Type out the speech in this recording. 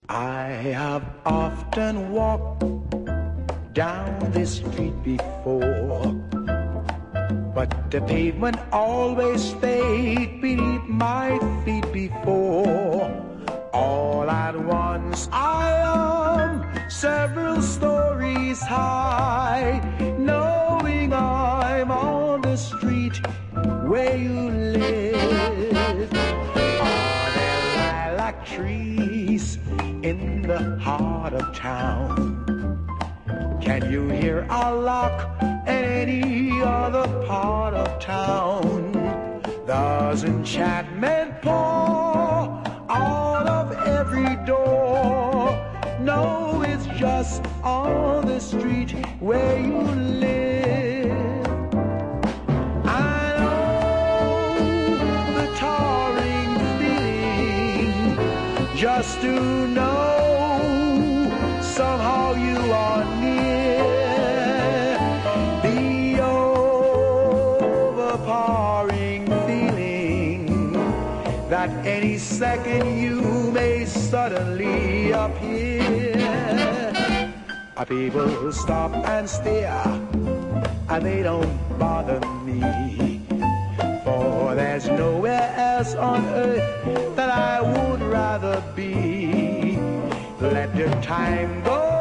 I have often walked down this street before, but the pavement always stayed beneath my feet before. All at once I am several stories high, knowing I'm on the street where you live. Are there lilac trees in the heart of town? Can you hear a lark in any other part of town? Does enchantment pour out of every door? No, it's just on the street where you live. I know the towering feeling just to know somehow you are near. The overpowering feeling that any second you may suddenly appear. People stop and stare, and they don't bother me, for there's nowhere else on earth that I would rather be. Let the time go